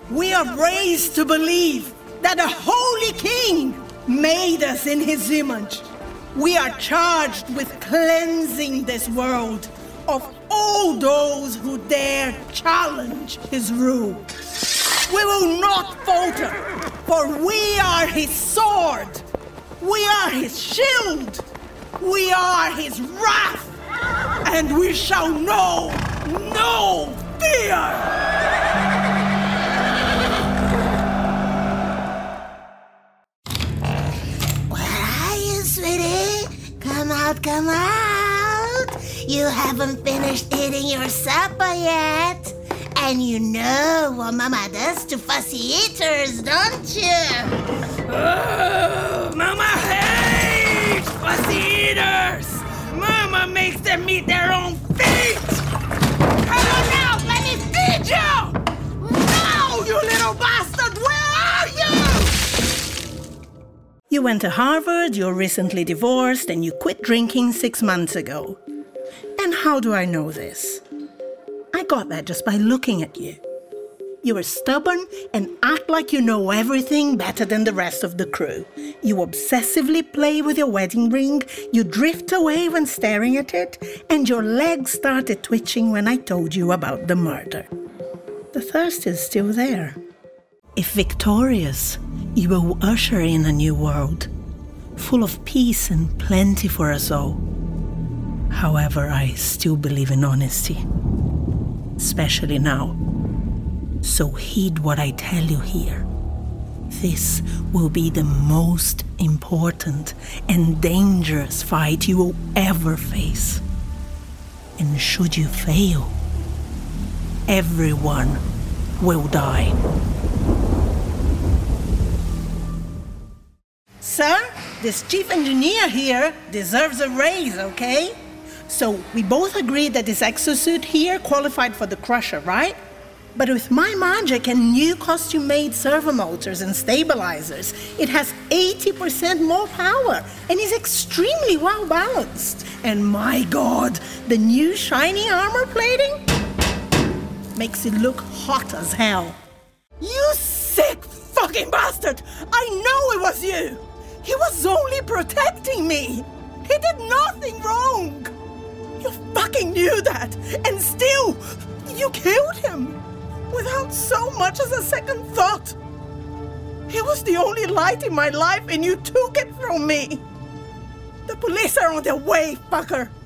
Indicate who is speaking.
Speaker 1: We are raised to believe that a holy king made us in his image. We are charged with cleansing this world of all those who dare challenge his rule. We will not falter, for we are his sword. We are his shield. We are his wrath. And we shall know no fear.
Speaker 2: Where are you, sweetie? Come out, come out. You haven't finished eating your supper yet. And you know what Mama does to fussy eaters, don't you?
Speaker 1: Oh, Mama hates fussy eaters. Mama makes them eat their own feet. Come on now, let me feed you. No, you little bastard, where are you? You went to Harvard, you're recently divorced, and you quit drinking 6 months ago. And how do I know this? I got that just by looking at you. You are stubborn and act like you know everything better than the rest of the crew. You obsessively play with your wedding ring, you drift away when staring at it, and your legs started twitching when I told you about the murder. The thirst is still there. If victorious, you will usher in a new world, full of peace and plenty for us all. However, I still believe in honesty. Especially now. So heed what I tell you here. This will be the most important and dangerous fight you will ever face. And should you fail, everyone will die. Sir, this chief engineer here deserves a raise, okay? So we both agreed that this exosuit here qualified for the Crusher, right? But with my magic and new costume-made servo motors and stabilizers, it has 80% more power and is extremely well balanced. And my God, the new shiny armor plating makes it look hot as hell. You sick fucking bastard! I know it was you! He was only protecting me! He did nothing wrong! You fucking knew that, and still, you killed him without so much as a second thought. He was the only light in my life, and you took it from me. The police are on their way, fucker.